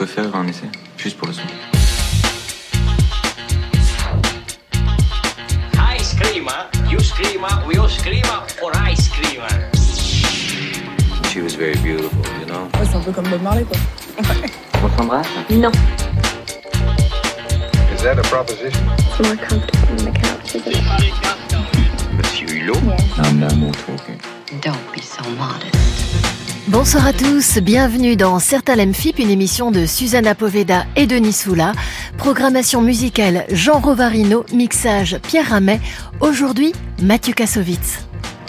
peux faire un essai, juste pour le son. Ice creamer, you screamer, we all screamer for ice creamer. She was very beautiful, you know. Ouais, c'est un peu comme Bob Marley, quoi. On s'embrasse? Non. Is that a proposition? It's more comfortable on the couch, isn't it? Monsieur Hulot? Yes. No more talking. Don't be so modest. Bonsoir à tous, bienvenue dans Certains FIP, une émission de Susanna Poveda et Denis Soula. Programmation musicale Jean Rovarino, mixage Pierre Ramet. Aujourd'hui, Mathieu Kassovitz.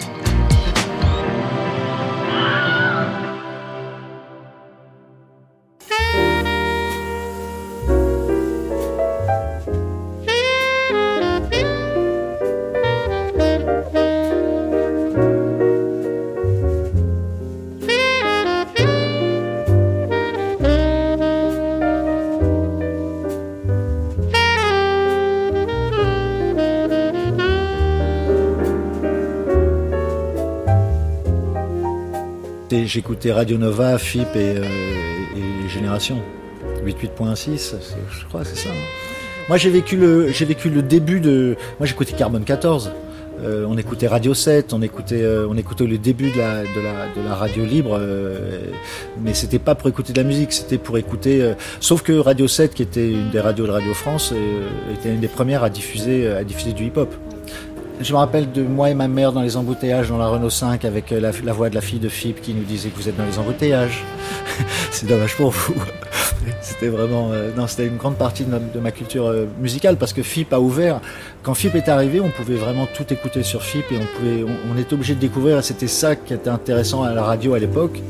J'écoutais Radio Nova, FIP et Génération 88.6, je crois, c'est ça. Moi, j'ai vécu le début de. Moi, j'écoutais Carbone 14. On écoutait Radio 7, on écoutait le début de la radio libre, mais c'était pas pour écouter de la musique, c'était pour écouter. Sauf que Radio 7, qui était une des radios de Radio France, était une des premières à diffuser du hip-hop. Je me rappelle de moi et ma mère dans les embouteillages dans la Renault 5 avec la voix de la fille de FIP qui nous disait que vous êtes dans les embouteillages. C'est dommage pour vous. C'était vraiment, c'était une grande partie de ma culture musicale parce que FIP a ouvert. Quand FIP est arrivé, on pouvait vraiment tout écouter sur FIP et on était obligé de découvrir. C'était ça qui était intéressant à la radio à l'époque.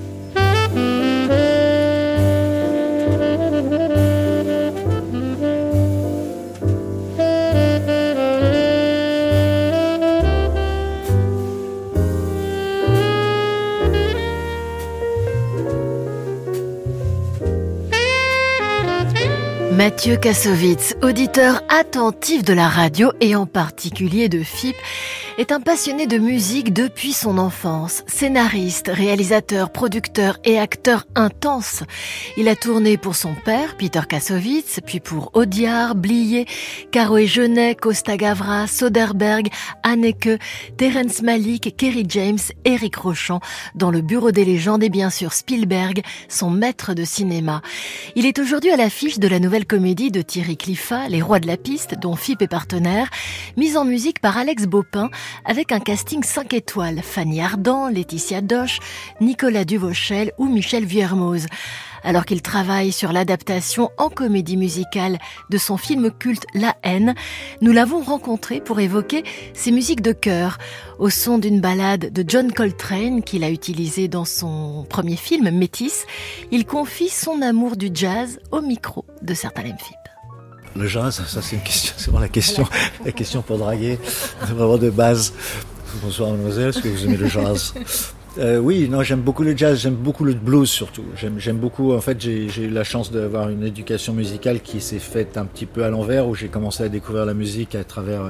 Mathieu Kassovitz, auditeur attentif de la radio et en particulier de FIP, est un passionné de musique depuis son enfance. Scénariste, réalisateur, producteur et acteur intense. Il a tourné pour son père, Peter Kassovitz, puis pour Audiard, Blier, Caro et Genet, Costa Gavras, Soderbergh, Haneke, Terrence Malick, Kerry James, Éric Rochant, dans le Bureau des légendes et bien sûr Spielberg, son maître de cinéma. Il est aujourd'hui à l'affiche de la nouvelle comédie de Thierry Cliffat, Les Rois de la Piste, dont FIP est partenaire, mise en musique par Alex Baupin, avec un casting 5 étoiles, Fanny Ardant, Laetitia Doche, Nicolas Duvauchel ou Michel Vuermoz. Alors qu'il travaille sur l'adaptation en comédie musicale de son film culte La Haine, nous l'avons rencontré pour évoquer ses musiques de chœur, au son d'une ballade de John Coltrane qu'il a utilisée dans son premier film Métis. Il confie son amour du jazz au micro de Certains FIP. Le jazz, ça c'est une question, c'est vraiment la question pour draguer, c'est vraiment de base. Bonsoir mademoiselle, est-ce que vous aimez le jazz? Oui, non, j'aime beaucoup le jazz, j'aime beaucoup le blues surtout. J'aime beaucoup, en fait, j'ai eu la chance d'avoir une éducation musicale qui s'est faite un petit peu à l'envers, où j'ai commencé à découvrir la musique à travers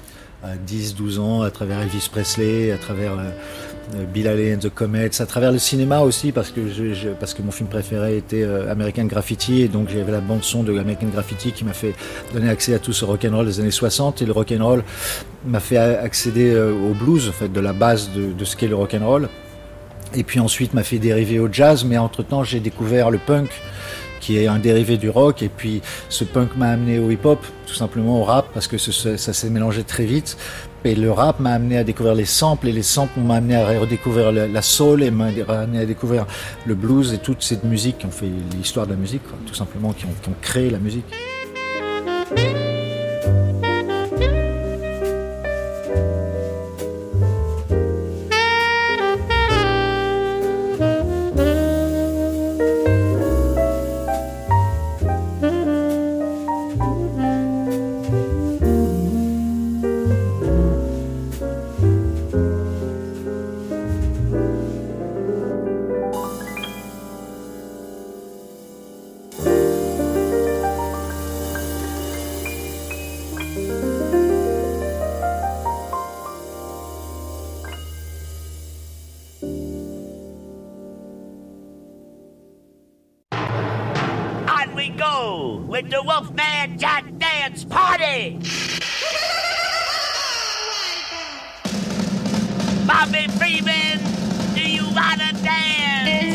à 10-12 ans, à travers Elvis Presley, à travers Bill Haley and the Comets, à travers le cinéma aussi, parce que mon film préféré était American Graffiti, et donc j'avais la bande son de American Graffiti qui m'a fait donner accès à tout ce rock'n'roll des années 60, et le rock'n'roll m'a fait accéder au blues, en fait, de la base de ce qu'est le rock'n'roll. Et puis ensuite m'a fait dériver au jazz, mais entre-temps j'ai découvert le punk, qui est un dérivé du rock, et puis ce punk m'a amené au hip-hop, tout simplement au rap, parce que ça s'est mélangé très vite. Et le rap m'a amené à découvrir les samples, et les samples m'ont amené à redécouvrir la soul, et m'a amené à découvrir le blues et toute cette musique qui ont fait l'histoire de la musique, quoi, tout simplement, qui ont créé la musique. with the Wolfman Jack Dance Party! Bobby Freeman, do you wanna dance?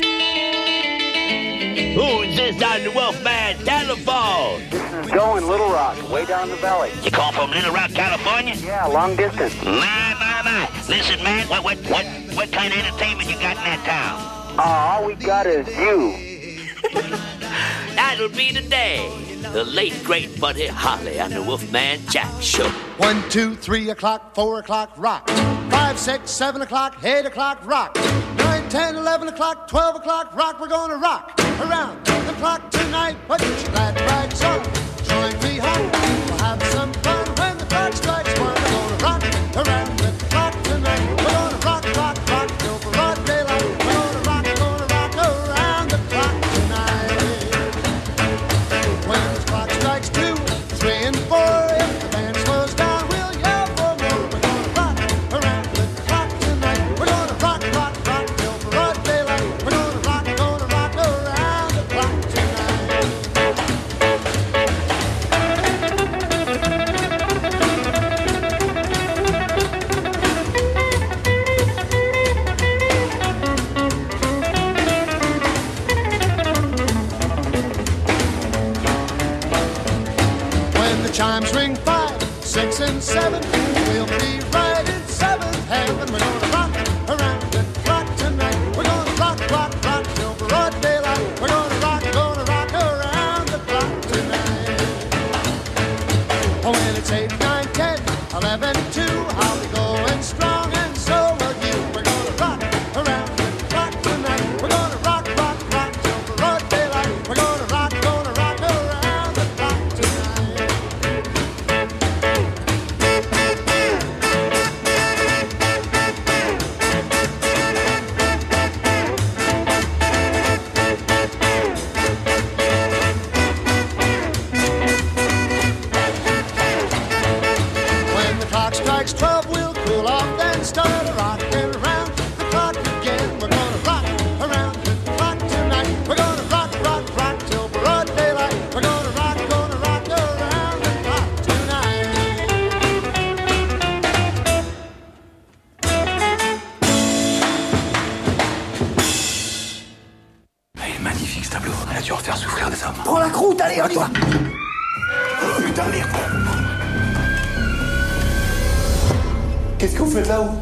Who's this on the Wolfman telephone? This is Joe in Little Rock, way down the valley. You call from Little Rock, California? Yeah, long distance. My. Listen, man, what kind of entertainment you got in that town? All we got is you. That'll be the day. The late, great Buddy Holly on the Wolfman Jack Show. 1, 2, 3 o'clock, 4 o'clock, rock. 5, 6, 7 o'clock, 8 o'clock, rock. 9, 10, 11 o'clock, 12 o'clock, rock. We're gonna rock around the clock tonight. Put your glad rags on, join me home. We'll have some fun when the clock strikes 1. We're gonna rock around the clock tonight. We're gonna rock till broad daylight. We're gonna rock around the clock tonight. When the clock strikes 2, 3, and 4, if the band slows down, we'll yell for more. We're gonna rock around the clock tonight. We're gonna rock till broad daylight. We're gonna rock around the clock tonight. When the chimes ring 5, 6, and 7, we'll be right in 7th heaven. We're gonna rock around the clock tonight. We're gonna rock till broad daylight. We're gonna rock around the clock tonight. Oh, when it's 8, 9, 10, 11, 2, I'll be going strong, and so will you. We're gonna rock around the clock tonight. We're gonna rock till broad daylight. We're gonna rock around the clock tonight. When the clock strikes 12, we'll cool off, then start rocking around the clock again. We're gonna rock around the clock tonight. We're gonna rock till broad daylight. We're gonna rock around the clock tonight. Il est magnifique ce tableau. Elle a dû refaire souffrir des hommes. Prends la croûte, allez, à toi. Oh putain, merde. Qu'est-ce que vous faites là-haut?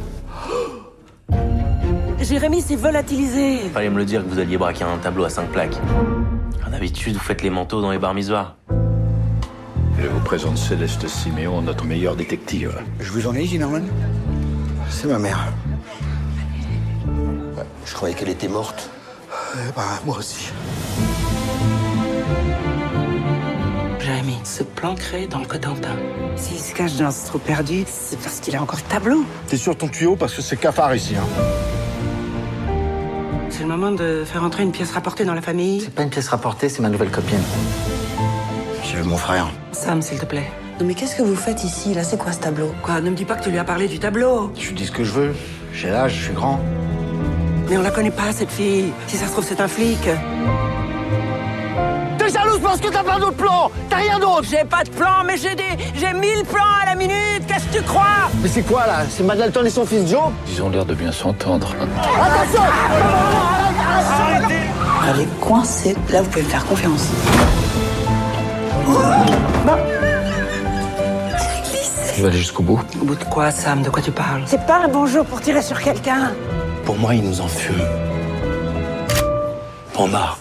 Jérémy s'est volatilisé. Fallait me le dire que vous alliez braquer un tableau à 5 plaques. D'habitude, vous faites les manteaux dans les bar mitzvahs. Je vous présente Céleste Siméon, notre meilleure détective. Je vous en ai, Zimmerman? C'est ma mère. Je croyais qu'elle était morte. Moi aussi. Jérémy se planquerait dans le Cotentin. S'il se cache dans ce trou perdu, c'est parce qu'il a encore le tableau. T'es sur ton tuyau parce que c'est cafard ici, hein. C'est le moment de faire entrer une pièce rapportée dans la famille. C'est pas une pièce rapportée, c'est ma nouvelle copine. J'ai vu mon frère. Sam, s'il te plaît. Non mais qu'est-ce que vous faites ici, là? C'est quoi ce tableau? Quoi, ne me dis pas que tu lui as parlé du tableau. Je lui dis ce que je veux. J'ai l'âge, je suis grand. Mais on la connaît pas, cette fille. Si ça se trouve, c'est un flic. T'es jalouse parce que t'as pas d'autre plan. T'as rien d'autre. J'ai pas de plan, mais j'ai 1000 plans à la minute. Qu'est-ce que tu crois? Mais c'est quoi, là? C'est Madalton et son fils Joe? Ils ont l'air de bien s'entendre. Attention! Arrêtez! Elle est coincée. Là, vous pouvez me faire confiance. Je vais aller jusqu'au bout. Au bout de quoi, Sam? De quoi tu parles? C'est pas un bon jour pour tirer sur quelqu'un. Pour moi, il nous en fume. On marre.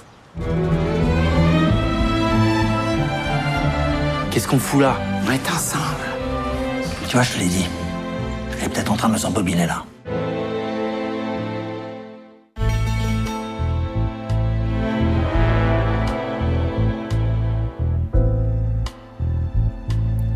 Qu'est-ce qu'on fout là? On est ensemble. Tu vois, je te l'ai dit. Elle est peut-être en train de me s'embobiner là.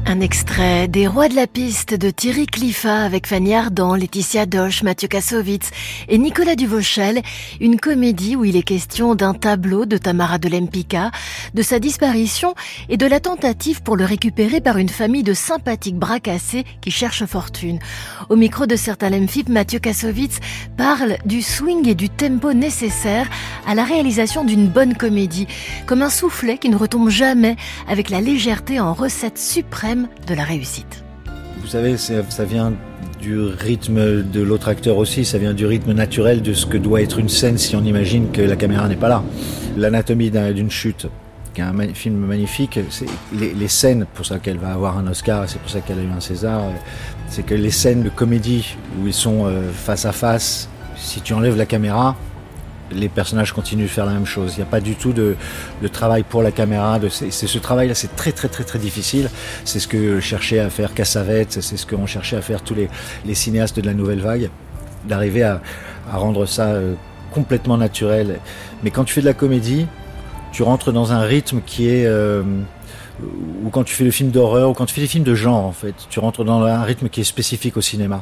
Un extrait des Rois de la piste de Thierry Cliffat avec Fanny Ardant, Laetitia Doche, Mathieu Kassovitz et Nicolas Duvauchel. Une comédie où il est question d'un tableau de Tamara de Lempicka, de sa disparition et de la tentative pour le récupérer par une famille de sympathiques bras cassés qui cherchent fortune. Au micro de Certains FIP, Mathieu Kassovitz parle du swing et du tempo nécessaire à la réalisation d'une bonne comédie, comme un soufflet qui ne retombe jamais, avec la légèreté en recette suprême de la réussite. Vous savez, ça vient du rythme de l'autre acteur aussi, ça vient du rythme naturel de ce que doit être une scène si on imagine que la caméra n'est pas là. L'anatomie d'une chute, qui est un film magnifique, c'est les scènes, pour ça qu'elle va avoir un Oscar, et c'est pour ça qu'elle a eu un César, c'est que les scènes de comédie où ils sont face à face, si tu enlèves la caméra, les personnages continuent de faire la même chose. Il n'y a pas du tout de travail pour la caméra. C'est ce travail-là, c'est très très très très difficile. C'est ce que cherchait à faire Cassavetes, c'est ce qu'ont cherché à faire tous les cinéastes de la nouvelle vague, d'arriver à rendre ça complètement naturel. Mais quand tu fais de la comédie, tu rentres dans un rythme qui est ou quand tu fais le film d'horreur ou quand tu fais des films de genre en fait, tu rentres dans un rythme qui est spécifique au cinéma.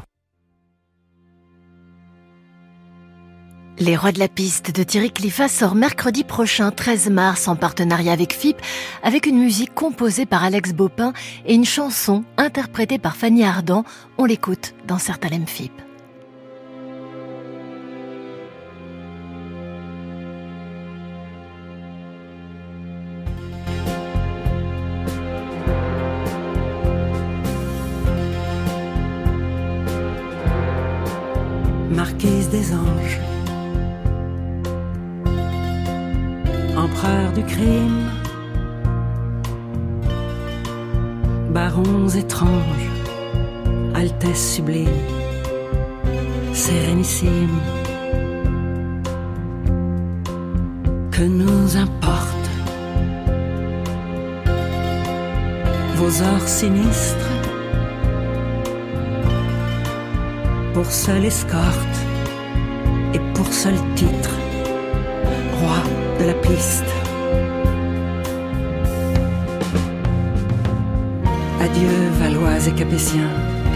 Les Rois de la piste de Thierry Cliffat sort mercredi prochain, 13 mars, en partenariat avec FIP, avec une musique composée par Alex Baupin et une chanson interprétée par Fanny Ardant. On l'écoute dans Certains FIP. Marquise des anges, empereur du crime, barons étranges, altesse sublime, sérénissime, que nous importe vos ors sinistres, pour seule escorte et pour seul titre, roi de la piste. Adieu Valois et Capétiens,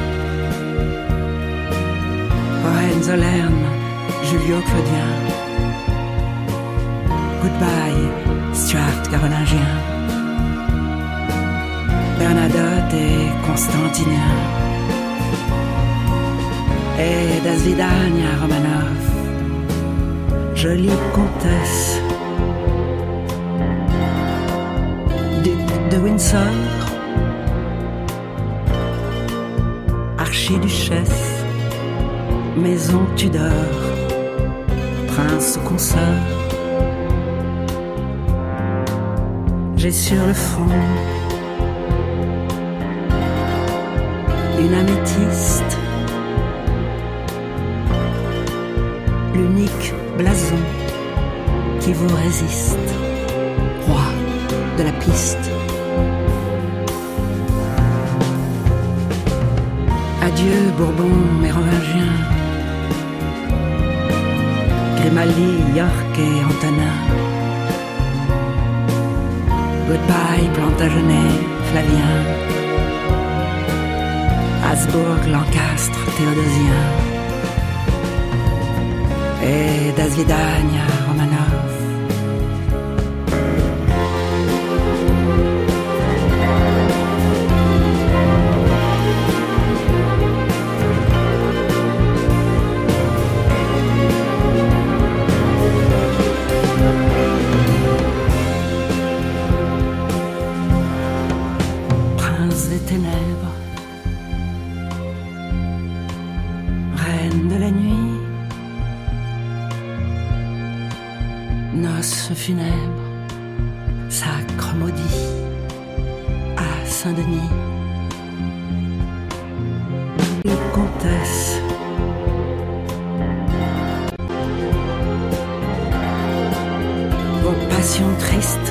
Hohenzollern, Julio-Claudien. Goodbye Stuart carolingien, Bernadotte et Constantinien. Et das Vidania Romanov, jolie comtesse, duc de Windsor, archiduchesse, maison Tudor, prince ou consort. J'ai sur le front une améthyste, l'unique blason qui vous résiste, roi de la piste. Adieu Bourbon mérovingien, Grimaldi, York et Antonin. Goodbye Plantagenet, Flavien, Habsbourg, Lancastre, Théodosien. Et das Vidania Romanov. Prince des ténèbres, reine de la nuit, noces funèbres, sacre maudit à Saint-Denis. Les comtesses, vos passions tristes,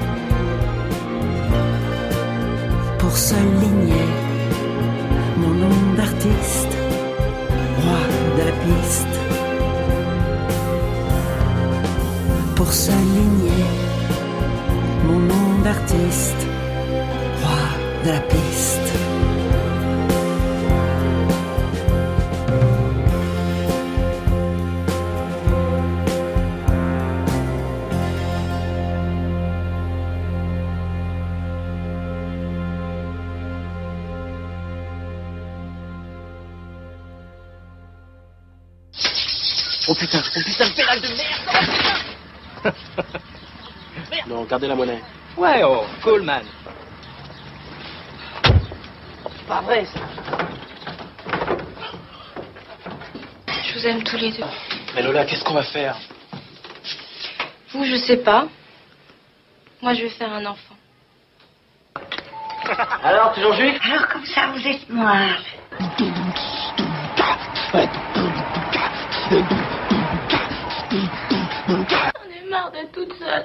pour seule lignée, mon nom d'artiste, roi de la piste. Pour s'aligner, mon nom d'artiste, roi de la piste. Oh putain, pédale de merde. Merde. Non, gardez la monnaie. Ouais, oh, cool, man. C'est pas vrai, ça. Je vous aime tous les deux. Mais Lola, qu'est-ce qu'on va faire? Vous, je sais pas. Moi, je vais faire un enfant. Alors, toujours juif? Alors comme ça, vous êtes noir. J'en ai marre d'être toute seule.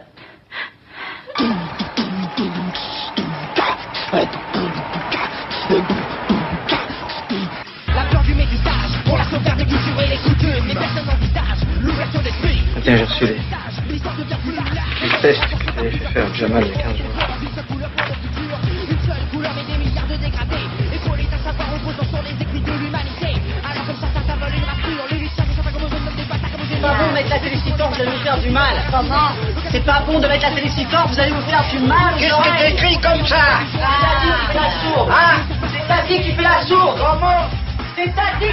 La peur du métissage, pour la sauvegarde des cultures et les coutumes, les personnes envisagent l'ouverture d'esprit. Tiens, j'ai reçu les tests que tu avais fait faire à Jamal il y a 15 jours. Une seule couleur et des milliards de dégradés. Et pour les savoir reposant sur les écrits de l'humanité. Alors comme ça vole une rature, les luttes, ça fait comme on des bâtards, comme C'est pas bon de mettre la télé si fort, vous allez nous faire du mal. Comment? C'est pas bon de mettre la télé si fort, vous allez nous faire du mal. Qu'est-ce que t'écris comme ça? C'est Tati qui fait la sourde. Ah, c'est Tati qui fait la sourde. Comment? C'est Tati.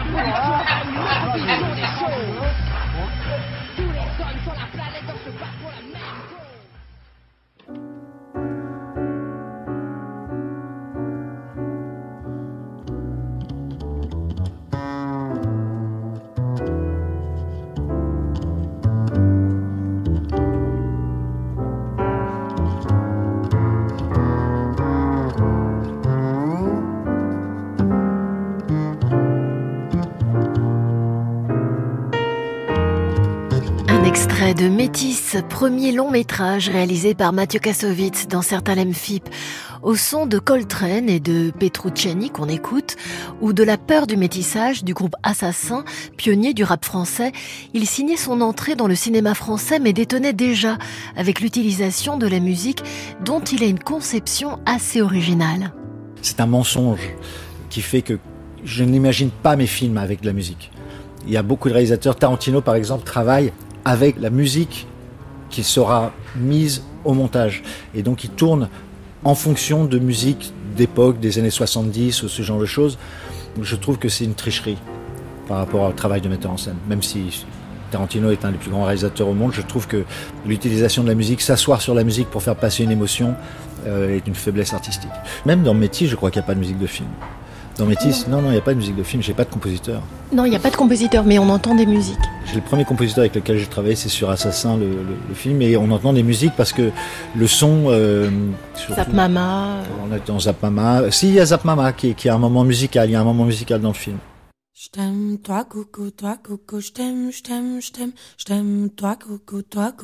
Extrait de Métis, premier long métrage réalisé par Mathieu Kassovitz dans Certains FIP, au son de Coltrane et de Petrucciani qu'on écoute, ou de La peur du métissage du groupe Assassin, pionnier du rap français. Il signait son entrée dans le cinéma français mais détonnait déjà avec l'utilisation de la musique dont il a une conception assez originale. C'est un mensonge qui fait que je n'imagine pas mes films avec de la musique. Il y a beaucoup de réalisateurs, Tarantino par exemple, travaille avec la musique qui sera mise au montage. Et donc il tourne en fonction de musique d'époque, des années 70 ou ce genre de choses. Je trouve que c'est une tricherie par rapport au travail de metteur en scène. Même si Tarantino est un des plus grands réalisateurs au monde, je trouve que l'utilisation de la musique, s'asseoir sur la musique pour faire passer une émotion, est une faiblesse artistique. Même dans Métis, je crois qu'il n'y a pas de musique de film. Dans Métis, non, il n'y a pas de musique de film, j'ai pas de compositeur. Non, il n'y a pas de compositeur, mais on entend des musiques. J'ai le premier compositeur avec lequel j'ai travaillé, c'est sur Assassin, le film, et on entend des musiques parce que le son... Zap Mama... On est dans Zap Mama. Si, il y a Zap Mama qui a un moment musical, il y a un moment musical dans le film. Je t'aime, toi coco, je t'aime, je t'aime, je t'aime, je t'aime, toi coco,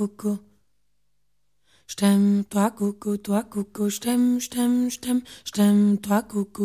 Je t'aime, toi coco, je t'aime, je t'aime, je t'aime, je t'aime, toi coco.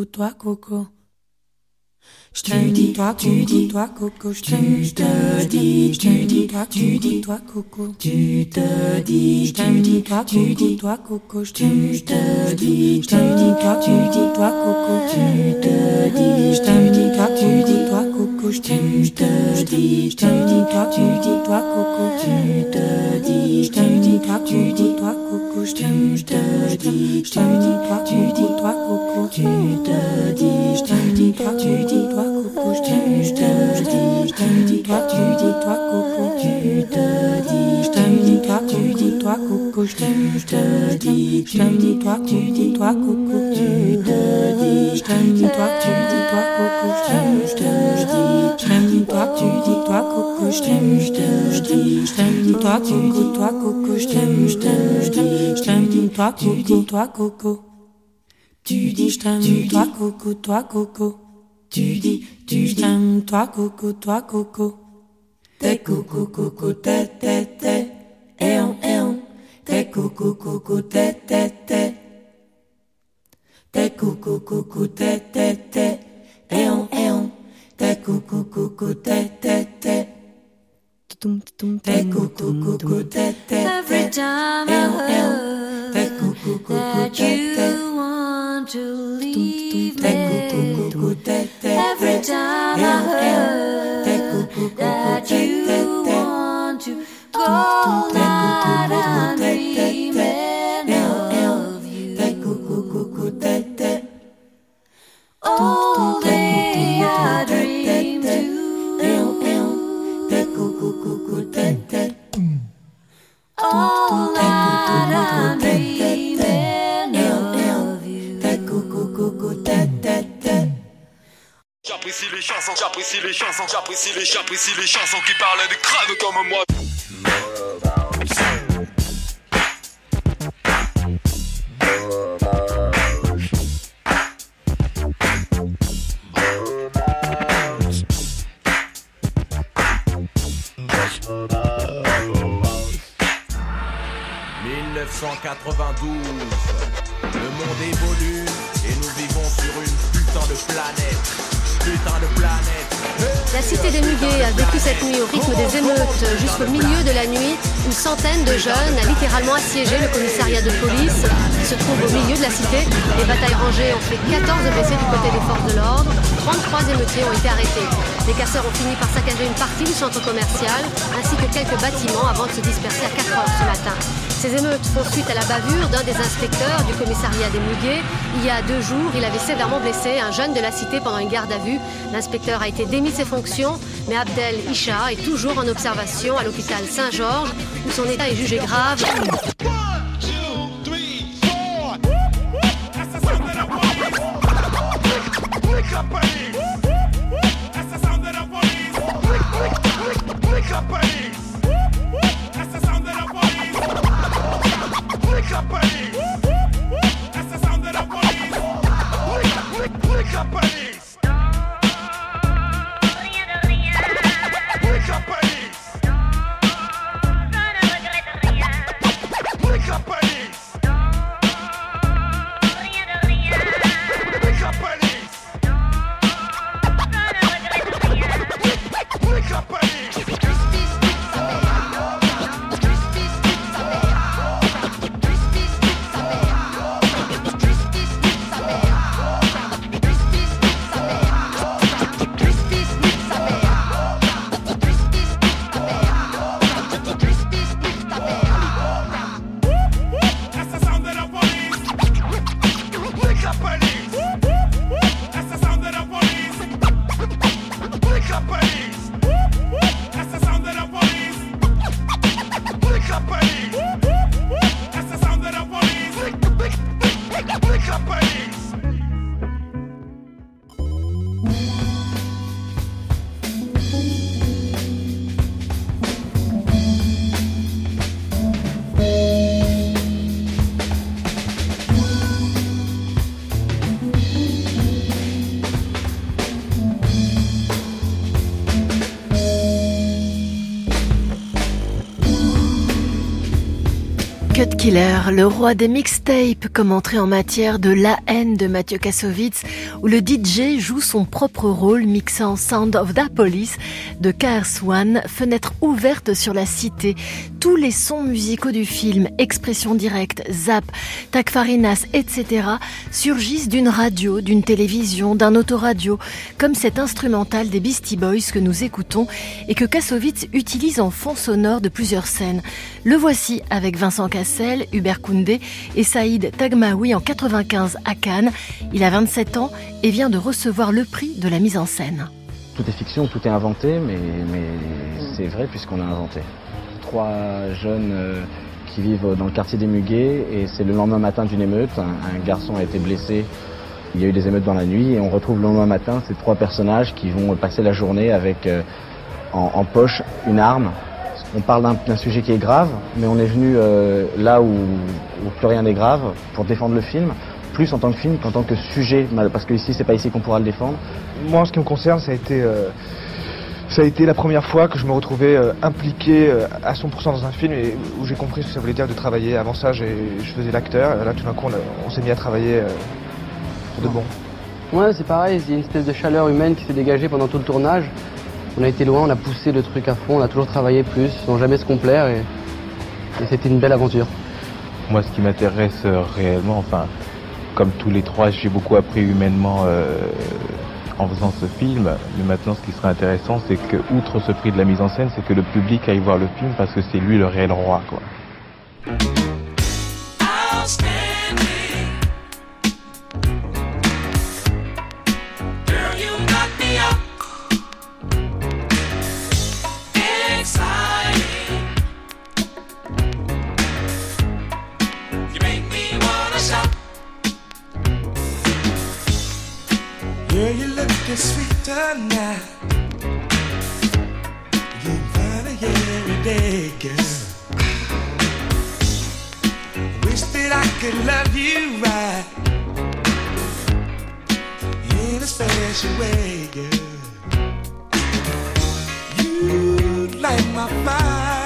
Je t'aime, toi coco, je t'aime, je te dis, toi coco, tu te dis, je t'aime, toi coco, je t'aime, je te dis, toi coco, tu te dis, je t'aime, toi coco, je t'aime, je te dis, toi coco, tu te dis, je t'aime, toi coco, je t'aime, je te dis, toi coco, tu te dis, je t'aime, toi coco, je t'aime, je te dis, je t'aime, toi coco, tu te dis, je t'aime, toi coco, je t'aime, je te dis, je t'aime, toi coco, tu te dis, je t'aime, toi coco, je t'aime, je te dis, je t'aime, toi coco, je t'aime, je te dis, je t'aime, toi coco, je t'aime, je te dis, je t'aime, toi coco, tu dis, je t'aime, toi coco, tu dis, je t'aime, toi coco, t'es coco, t'es, t'es coco, t'es, t'es coco, t'es, t'es coco, t'es, Every time I heard that you want to leave me, every time I heard that you want to go, night I'm dreaming of you. All day I dream too. J'apprécie les chansons qui parlent de crânes comme moi. Le monde évolue et nous vivons sur une putain de planète. La cité des Muguets a vécu cette nuit au rythme des émeutes. Jusqu'au milieu de la nuit, une centaine de jeunes a littéralement assiégé le commissariat de police qui se trouve au milieu de la cité. Les batailles rangées ont fait 14 blessés du côté des forces de l'ordre. 33 émeutiers ont été arrêtés. Les casseurs ont fini par saccager une partie du centre commercial ainsi que quelques bâtiments avant de se disperser à 4 heures ce matin. Ces émeutes font suite à la bavure d'un des inspecteurs du commissariat des Muguets. Il y a 2 jours, il avait sévèrement blessé un jeune de la cité pendant une garde à vue. L'inspecteur a été démis de ses fonctions, mais Abdel Isha est toujours en observation à l'hôpital Saint-Georges, où son état est jugé grave. Cut Killer, le roi des mixtapes, comme entrée en matière de La haine de Mathieu Kassovitz, où le DJ joue son propre rôle mixant Sound of the Police de KRS-One, fenêtre ouverte sur la cité. Tous les sons musicaux du film, Expression directe, Zap, Tac Farinas, etc. surgissent d'une radio, d'une télévision, d'un autoradio, comme cet instrumental des Beastie Boys que nous écoutons et que Kassovitz utilise en fond sonore de plusieurs scènes. Le voici avec Vincent Cassel, Hubert Koundé et Saïd Tagmaoui en 95 à Cannes. Il a 27 ans et vient de recevoir le prix de la mise en scène. Tout est fiction, tout est inventé, mais c'est vrai puisqu'on a inventé. 3 jeunes qui vivent dans le quartier des Muguets et c'est le lendemain matin d'une émeute. Un garçon a été blessé, il y a eu des émeutes dans la nuit et on retrouve le lendemain matin ces 3 personnages qui vont passer la journée avec en poche une arme. On parle d'un sujet qui est grave, mais on est venu là où plus rien n'est grave pour défendre le film, plus en tant que film qu'en tant que sujet, parce que ici c'est pas ici qu'on pourra le défendre. Moi, en ce qui me concerne, ça a été la première fois que je me retrouvais impliqué à 100% dans un film et où j'ai compris ce que ça voulait dire de travailler. Avant ça, je faisais l'acteur, et là tout d'un coup on s'est mis à travailler pour de bon. Ouais, c'est pareil, il y a une espèce de chaleur humaine qui s'est dégagée pendant tout le tournage. On a été loin, on a poussé le truc à fond, on a toujours travaillé plus, sans jamais se complaire et c'était une belle aventure. Moi, ce qui m'intéresse réellement, enfin, comme tous les 3, j'ai beaucoup appris humainement en faisant ce film. Mais maintenant, ce qui serait intéressant, c'est que, outre ce prix de la mise en scène, c'est que le public aille voir le film parce que c'est lui le réel roi, quoi. Girl, you lookin' sweet tonight. You find it every day, girl. Wish that I could love you right in a special way, girl. You light my fire.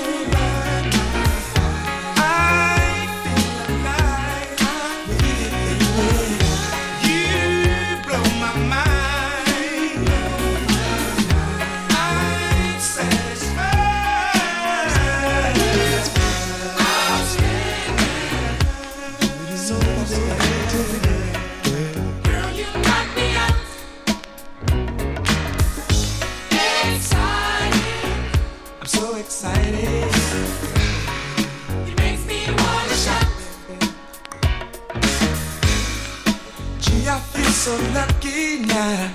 So lucky now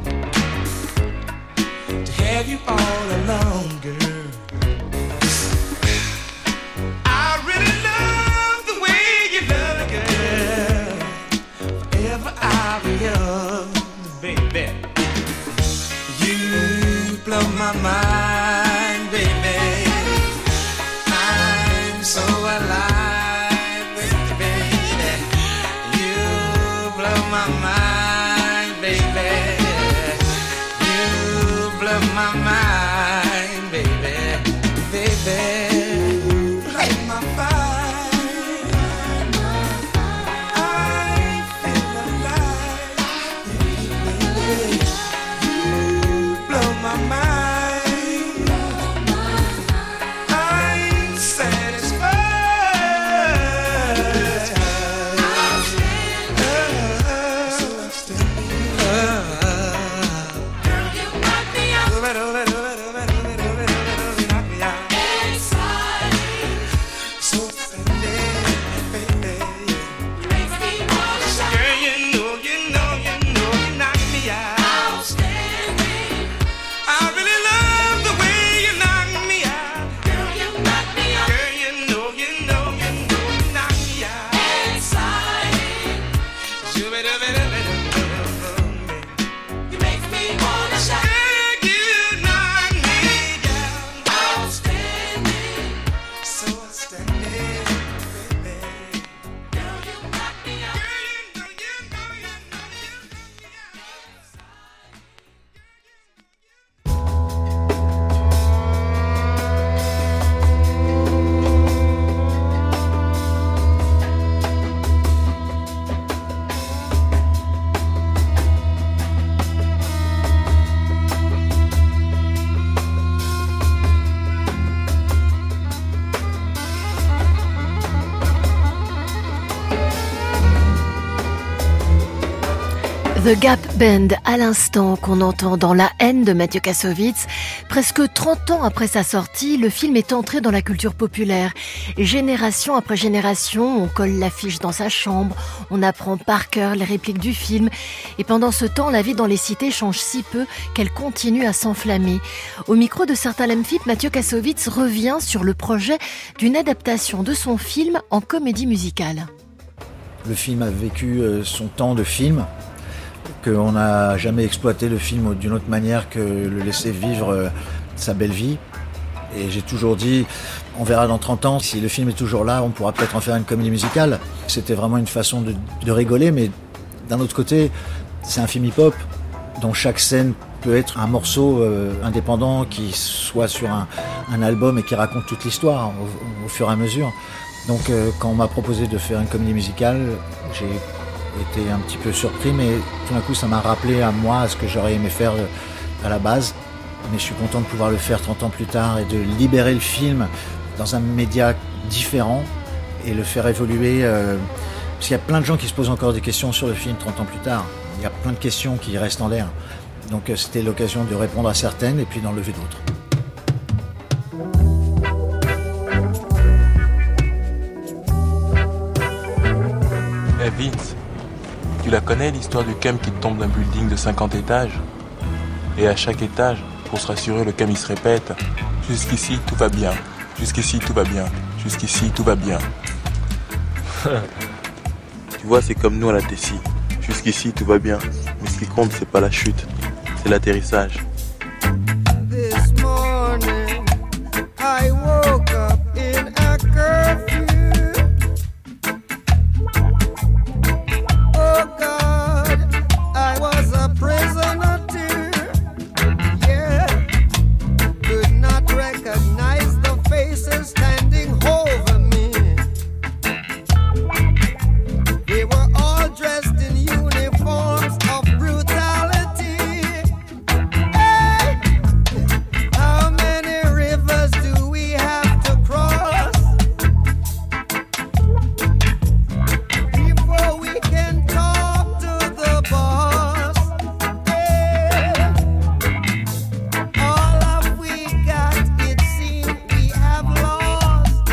to have you all along, girl. I really love the way you love it, girl. Forever I'll be yours, baby. You blow my mind, baby. I'm so alive with you, baby. You blow my mind. My mind, baby, baby, light my fire. I feel alive, baby. You blow my mind. I'm satisfied. The Gap Band, à l'instant, qu'on entend dans La haine de Mathieu Kassovitz. Presque 30 ans après sa sortie, le film est entré dans la culture populaire. Génération après génération, on colle l'affiche dans sa chambre, on apprend par cœur les répliques du film. Et pendant ce temps, la vie dans les cités change si peu qu'elle continue à s'enflammer. Au micro de Certains l'aiment Phip, Mathieu Kassovitz revient sur le projet d'une adaptation de son film en comédie musicale. Le film a vécu son temps de film, qu'on n'a jamais exploité le film d'une autre manière que le laisser vivre sa belle vie. Et j'ai toujours dit, on verra dans 30 ans, si le film est toujours là, on pourra peut-être en faire une comédie musicale. C'était vraiment une façon de rigoler, mais d'un autre côté, c'est un film hip-hop dont chaque scène peut être un morceau indépendant qui soit sur un album et qui raconte toute l'histoire au fur et à mesure. Donc quand on m'a proposé de faire une comédie musicale, j'ai été un petit peu surpris, mais tout d'un coup ça m'a rappelé à moi à ce que j'aurais aimé faire à la base. Mais je suis content de pouvoir le faire 30 ans plus tard et de libérer le film dans un média différent et le faire évoluer. Parce qu'il y a plein de gens qui se posent encore des questions sur le film 30 ans plus tard. Il y a plein de questions qui restent en l'air. Donc c'était l'occasion de répondre à certaines et puis d'en lever d'autres. Hey Vince, tu la connais l'histoire du cam qui tombe d'un building de 50 étages? Et à chaque étage, pour se rassurer, le cam il se répète: jusqu'ici tout va bien, jusqu'ici tout va bien, jusqu'ici tout va bien. Tu vois, c'est comme nous à la Tessie. Jusqu'ici tout va bien, mais qui compte, c'est pas la chute, c'est l'atterrissage. This morning, I woke up in a curfew. Oh God, I was a prisoner too. Yeah, could not recognize the faces standing over me. They were all dressed in uniforms of brutality. Hey, how many rivers do we have to cross before we can talk to the boss? Yeah. All of we got, it seems we have lost.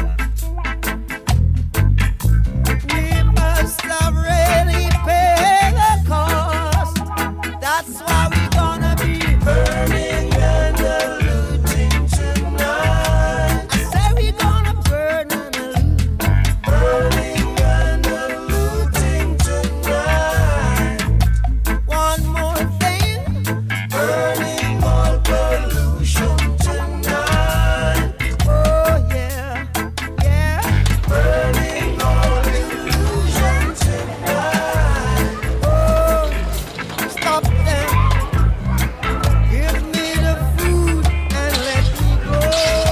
We must have really paid the cost. That's why we gonna be burning and looting tonight. I say we gonna burn and loot, burning and looting tonight. One more thing, burning all pollution tonight. Oh yeah, yeah, burning all illusion tonight. Oh, stop them. Give me the food and let me go.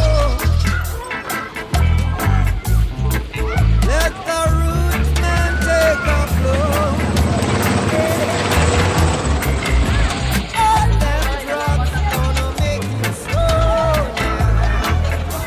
Let the root man take a blow. All them drugs gonna make you slow down.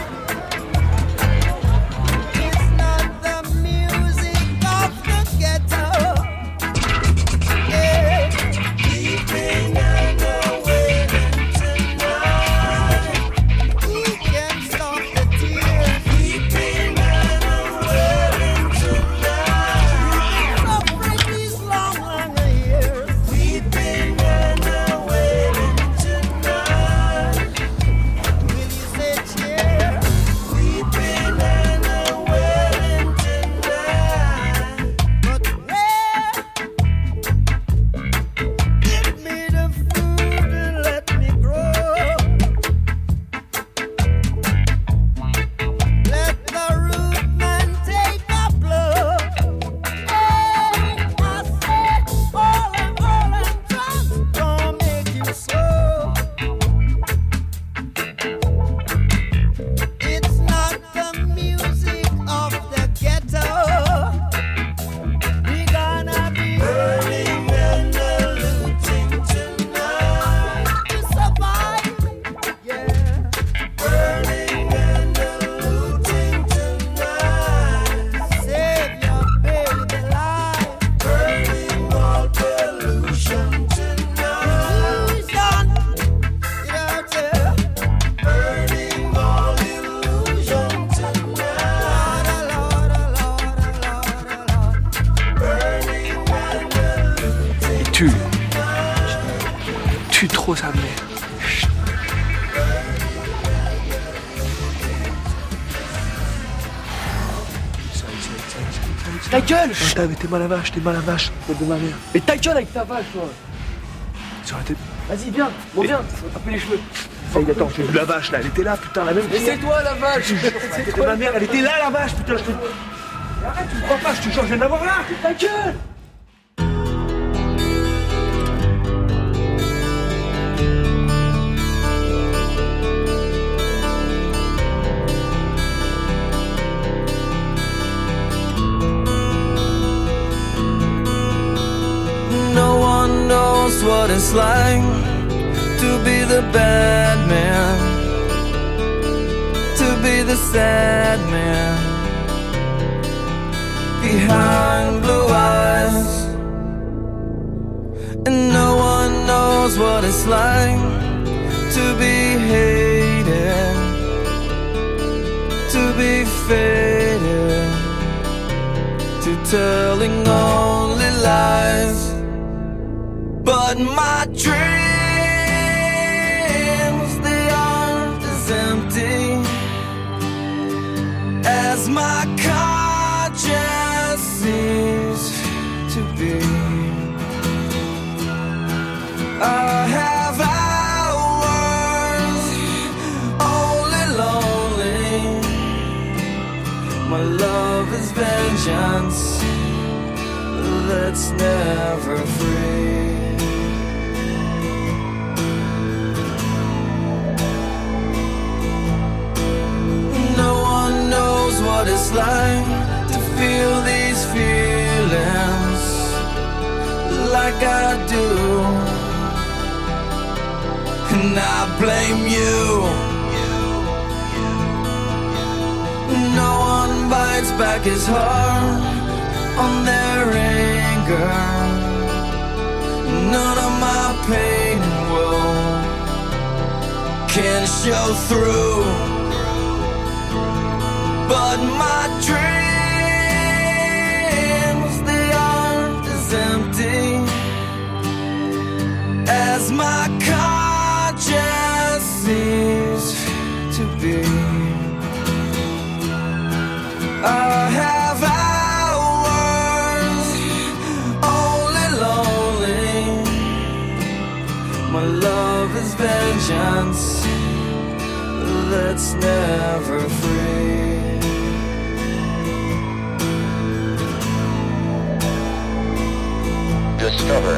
It's not the music of the ghetto. Yeah, keeping and waiting tonight. We can stop the tears. Keeping and waiting tonight. Suffering these long, long years. Weeping and waiting tonight. Will you say cheer? Weeping and waiting tonight. But where? Give me the food and let me grow. Let the root man take a blow. Hey, I said all them drugs don't make you slow. It's not the music of the ghetto. We gonna be burning and looting tonight to survive. Yeah, burning and looting tonight. Save your baby life. Burning all pollution tonight. Illusion, get out there. Burning all illusion tonight. Lord, Lord, Lord, Lord. Burning and looting. Tue trop sa mère. Ta gueule! T'es mal à vache, t'es mal à vache. De ma mère. Mais ta gueule avec ta vache, toi! Ça aurait été... Vas-y, viens, bon, viens, taper les cheveux. Hey, attends, j'ai vu la vache là, elle était là, putain, la même. Mais c'est toi la vache! C'était ma mère, elle était là la vache, putain, je te... Mais arrête, tu me crois pas, je te jure, je viens de la voir là! Ta gueule! No one knows what it's like to be the bad man, to be the sad man behind blue eyes. And no one knows what it's like to be hated, to be faded, to telling only lies. But my dreams, they aren't as empty as my conscience seems to be. vengeance that's never free. No one knows what it's like to feel these feelings like I do, and I blame you. No one bites back his heart on their anger. None of my pain and woe can show through, but my dreams, they aren't as empty as my conscience seems to be. I have hours only lonely. My love is vengeance that's never free. Discover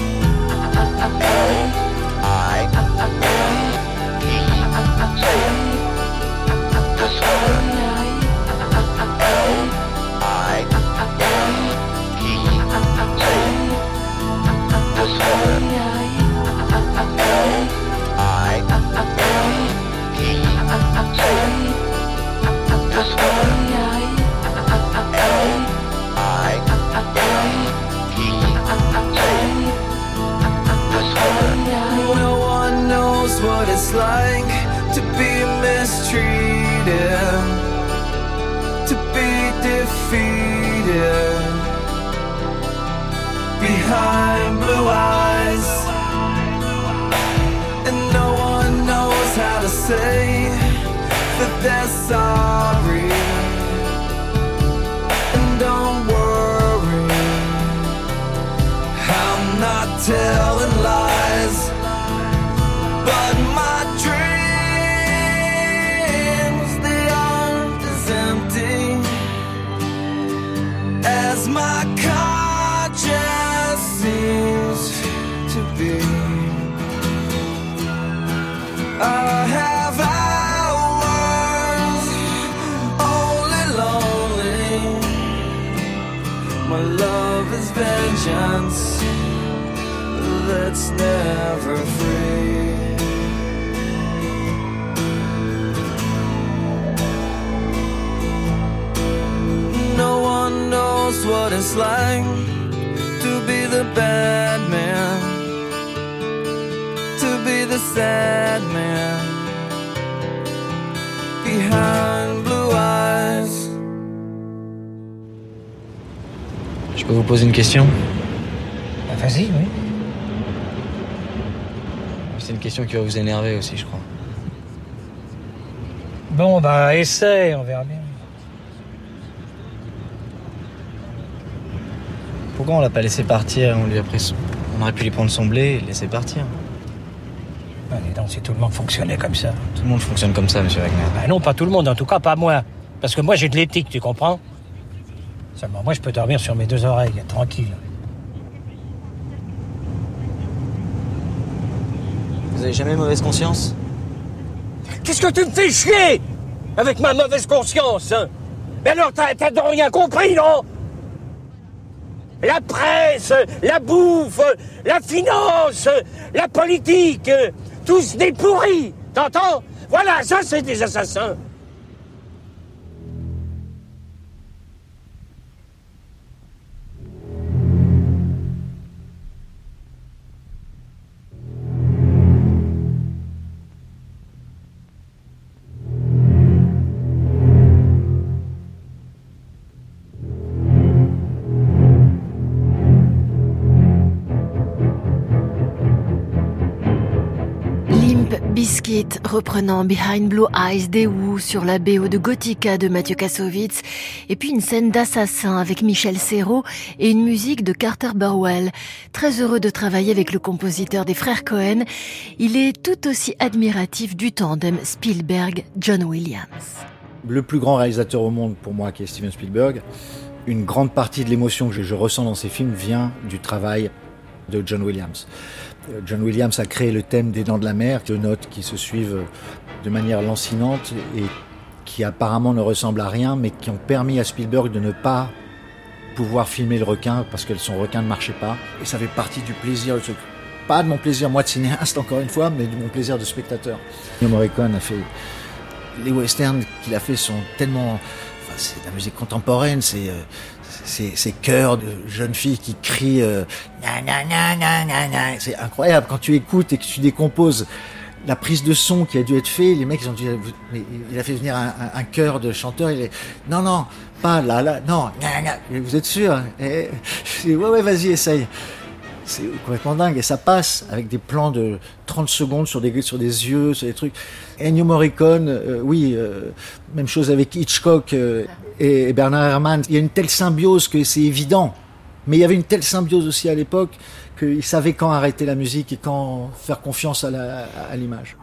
No one knows what it's like to be mistreated, to be defeated behind blue eyes, and no one knows how to say that they're sorry. And don't worry, I'm not telling lies, but my dreams, they aren't as empty as my conscience seems to be. I have hours only lonely. My love is vengeance that's never free. No one knows what it's like to be the bad man, to be the sad man behind blue eyes. Je peux vous poser une question? Vas-y, oui. C'est une question qui va vous énerver aussi, je crois. Bon, bah, essaye, on verra bien. Pourquoi on l'a pas laissé partir? On aurait pu lui prendre son blé et le laisser partir. Allez donc, si tout le monde fonctionnait comme ça. Tout le monde fonctionne comme ça, monsieur Wagner. Bah non, pas tout le monde, en tout cas pas moi. Parce que moi j'ai de l'éthique, tu comprends? Seulement moi je peux dormir sur mes deux oreilles, tranquille. Vous avez jamais mauvaise conscience? Qu'est-ce que tu me fais chier avec ma mauvaise conscience, hein? Mais alors t'as donc rien compris, non? La presse, la bouffe, la finance, la politique, tous des pourris, t'entends? Voilà, ça c'est des assassins. Bizkit reprenant Behind Blue Eyes des Who sur la BO de Gothica de Mathieu Kassovitz, et puis une scène d'assassin avec Michel Serrault et une musique de Carter Burwell. Très heureux de travailler avec le compositeur des frères Cohen, il est tout aussi admiratif du tandem Spielberg-John Williams. le plus grand réalisateur au monde pour moi, qui est Steven Spielberg, une grande partie de l'émotion que je ressens dans ces films vient du travail de John Williams. John Williams a créé le thème des Dents de la Mer, 2 notes qui se suivent de manière lancinante et qui apparemment ne ressemblent à rien, mais qui ont permis à Spielberg de ne pas pouvoir filmer le requin parce que son requin ne marchait pas. Et ça fait partie du plaisir, pas de mon plaisir moi de cinéaste encore une fois, mais de mon plaisir de spectateur. Ennio Morricone a fait les westerns qu'il a fait sont tellement, enfin, c'est de la musique contemporaine, ces chœurs de jeunes filles qui crient na na na na na na. C'est incroyable quand tu écoutes et que tu décomposes la prise de son qui a dû être faite. Les mecs ils ont dit, il a fait venir un chœur de chanteurs. Non, pas là, non, na, na. Vous êtes sûr? Et je dis ouais, vas-y, essaye. C'est complètement dingue et ça passe avec des plans de 30 secondes sur des yeux, sur des trucs. Ennio Morricone, même chose avec Hitchcock et Bernard Herrmann. Il y a une telle symbiose que c'est évident. Mais il y avait une telle symbiose aussi à l'époque qu'ils savaient quand arrêter la musique et quand faire confiance à l'image.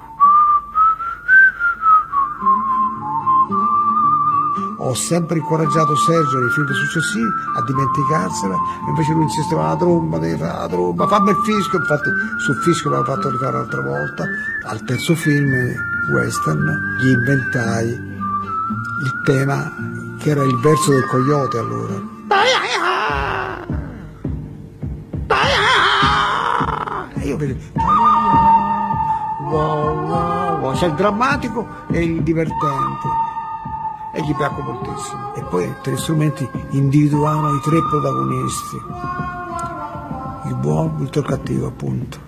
Ho sempre incoraggiato Sergio nei film successivi a dimenticarsela, invece lui insisteva la tromba, fammi il fischio, infatti sul fischio l'aveva fatto rifare un'altra volta. Al terzo film, western, gli inventai il tema che era il verso del coyote allora. E io vedevo wow, c'è il drammatico e il divertente. E gli piacque moltissimo. E poi 3 strumenti individuavano i 3 protagonisti, il buono, il cattivo appunto.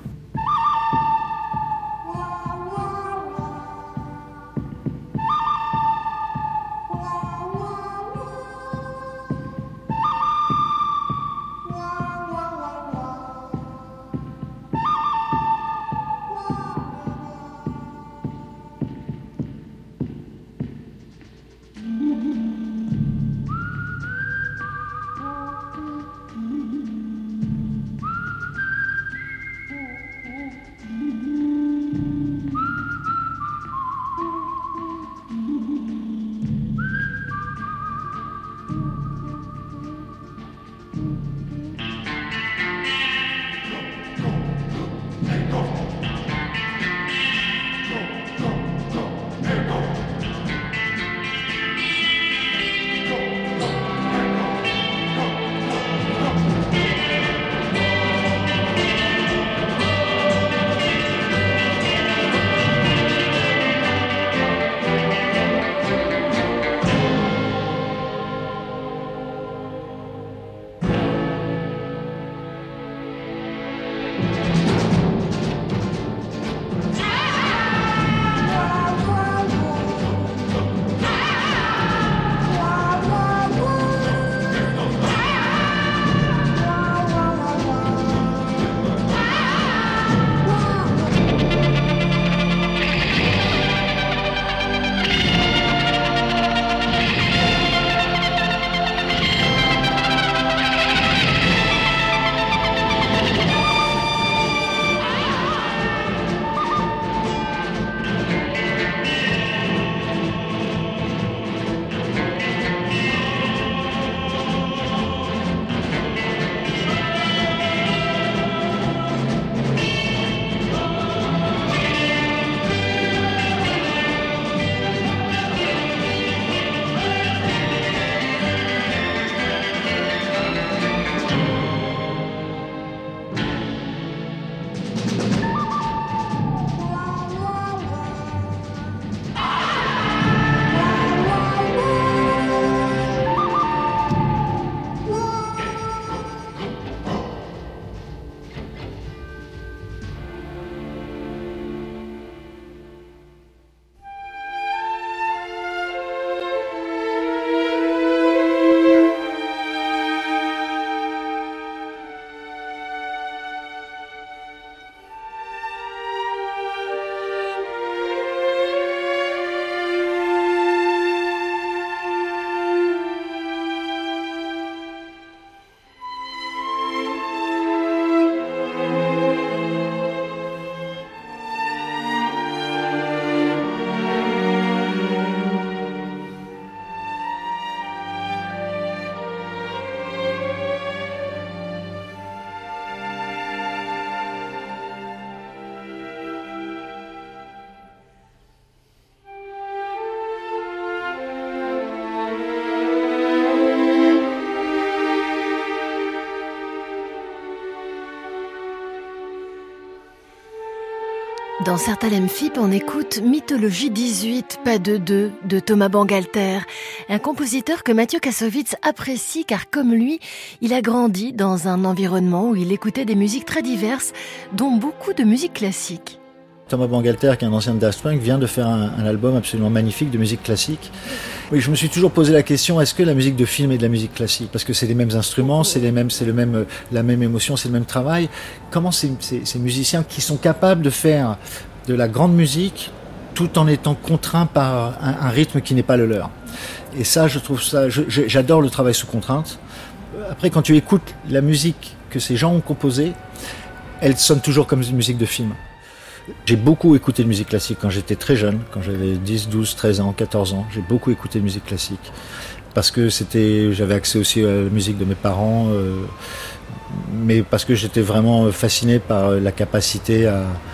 Dans Certains Amphip, on écoute Mythologie 18, pas de 2, de Thomas Bangalter, un compositeur que Mathieu Kassovitz apprécie car comme lui, il a grandi dans un environnement où il écoutait des musiques très diverses, dont beaucoup de musique classique. Thomas Bangalter, qui est un ancien de Daft Punk, vient de faire un album absolument magnifique de musique classique. Oui, je me suis toujours posé la question, est-ce que la musique de film est de la musique classique ? Parce que c'est les mêmes instruments, la même émotion, c'est le même travail. Comment ces musiciens qui sont capables de faire de la grande musique tout en étant contraints par un rythme qui n'est pas le leur ? Et ça, j'adore le travail sous contrainte. Après, quand tu écoutes la musique que ces gens ont composée, elle sonne toujours comme une musique de film. J'ai beaucoup écouté de musique classique quand j'étais très jeune, quand j'avais 10, 12, 13 ans, 14 ans. J'ai beaucoup écouté de musique classique. Parce que j'avais accès aussi à la musique de mes parents, mais parce que j'étais vraiment fasciné par la capacité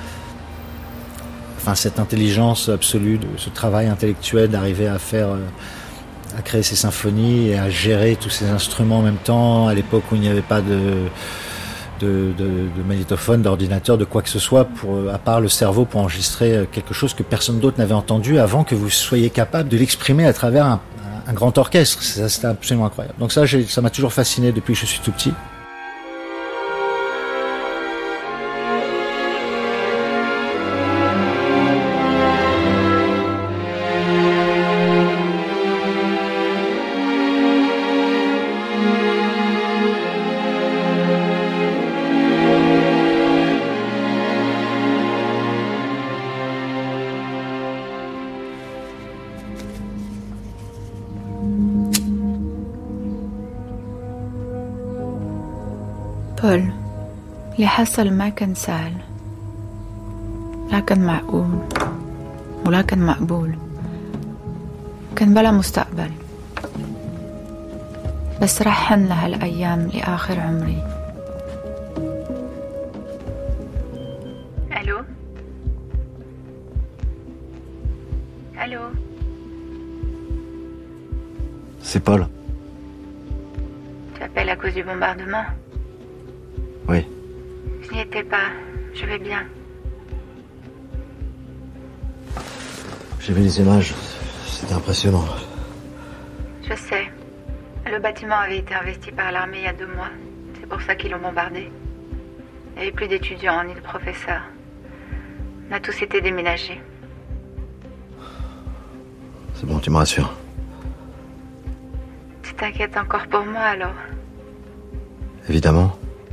cette intelligence absolue, de ce travail intellectuel d'arriver à créer ces symphonies et à gérer tous ces instruments en même temps, à l'époque où il n'y avait pas de magnétophone, d'ordinateur, de quoi que ce soit, à part le cerveau pour enregistrer quelque chose que personne d'autre n'avait entendu avant que vous soyez capable de l'exprimer à travers un grand orchestre. C'était absolument incroyable. Donc ça m'a toujours fasciné depuis que je suis tout petit. بول، اللي حصل ما كان سهل، لا كان معقول ولا كان مقبول، كان بلا مستقبل، بس رح حن لهالأيام لآخر عمري. Allô? Allô? C'est Paul. Tu appelles à cause du bombardement? Oui. Je n'y étais pas. Je vais bien. J'ai vu les images. C'était impressionnant. Je sais. Le bâtiment avait été investi par l'armée il y a 2 mois. C'est pour ça qu'ils l'ont bombardé. Il n'y avait plus d'étudiants ni de professeurs. On a tous été déménagés. C'est bon, tu me rassures. Tu t'inquiètes encore pour moi alors? Évidemment.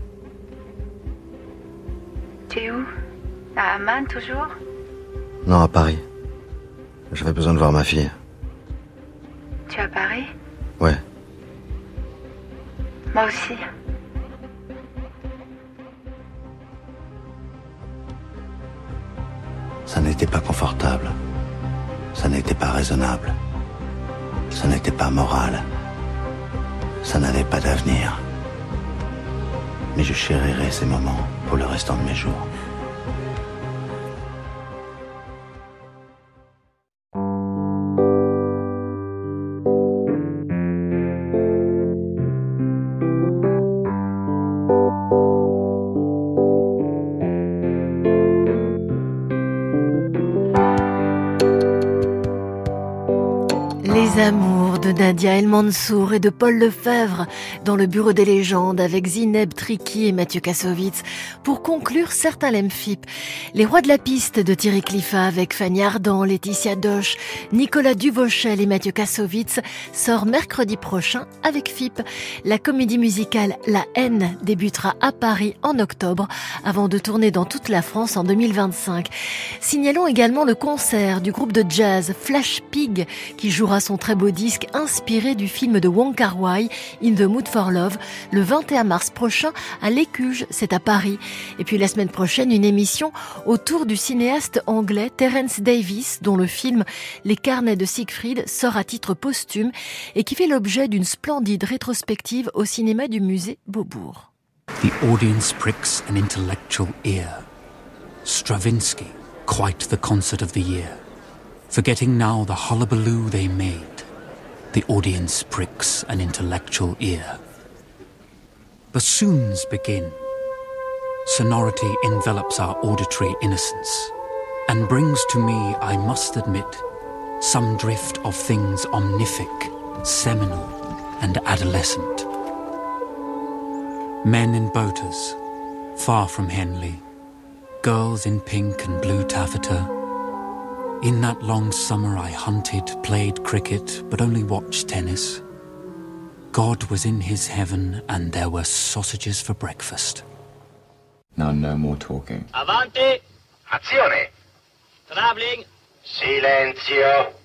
Tu es où? À Amman toujours? Non, à Paris. J'avais besoin de voir ma fille. Tu es à Paris? Ouais. Moi aussi. Ça n'était pas confortable. Ça n'était pas raisonnable. Ça n'était pas moral. Ça n'avait pas d'avenir. Mais je chérirai ces moments pour le restant de mes jours. Les amours de Nadia El Mansour et de Paul Lefebvre dans le bureau des légendes avec Zineb Triki et Mathieu Kassovitz pour conclure Certains l'Amphip. Les rois de la piste de Thierry Cliffat avec Fanny Ardant, Laetitia Doche, Nicolas Duvauchel et Mathieu Kassovitz sort mercredi prochain avec FIP. La comédie musicale La Haine débutera à Paris en octobre avant de tourner dans toute la France en 2025. Signalons également le concert du groupe de jazz Flash Pig qui jouera son très beau disque inspiré du film de Wong Kar-wai, In the Mood for Love, le 21 mars prochain à l'Écuge, c'est à Paris. Et puis la semaine prochaine, une émission autour du cinéaste anglais Terence Davis, dont le film Les Carnets de Siegfried sort à titre posthume et qui fait l'objet d'une splendide rétrospective au cinéma du musée Beaubourg. The audience pricks an intellectual ear. Stravinsky, quite the concert of the year. Forgetting now the hullabaloo they made, the audience pricks an intellectual ear. Bassoons begin. Sonority envelops our auditory innocence. and brings to me, I must admit, some drift of things omnific, seminal, and adolescent. Men in boaters, far from Henley, girls in pink and blue taffeta. In that long summer I hunted, played cricket, but only watched tennis. God was in his heaven and there were sausages for breakfast. Now no more talking. Avanti! Azione! Travelling! Silenzio!